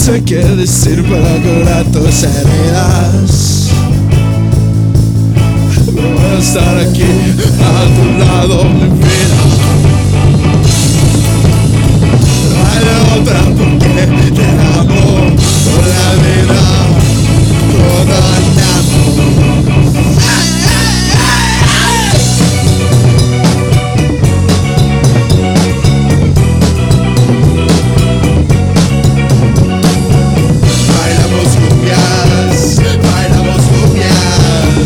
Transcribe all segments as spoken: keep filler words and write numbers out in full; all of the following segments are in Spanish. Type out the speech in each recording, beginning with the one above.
sé qué decir para curar tus heridas. Pero voy a estar aquí a tu lado, mi vida. No hay otra porque te amo por la vida, todo el amor. Bailamos cumbias, bailamos cumbias.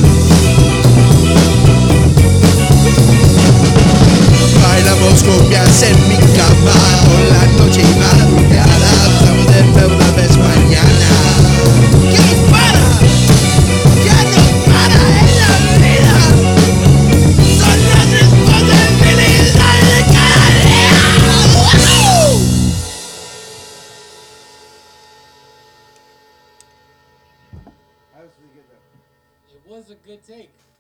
Bailamos cumbias en mi cama por la noche y madrugada. Vamos de nuevo una vez mañana. ¿Qué nos para? ¿Qué nos para en la vida? Son las responsabilidades de cada día. ¡Woo! It was a good take.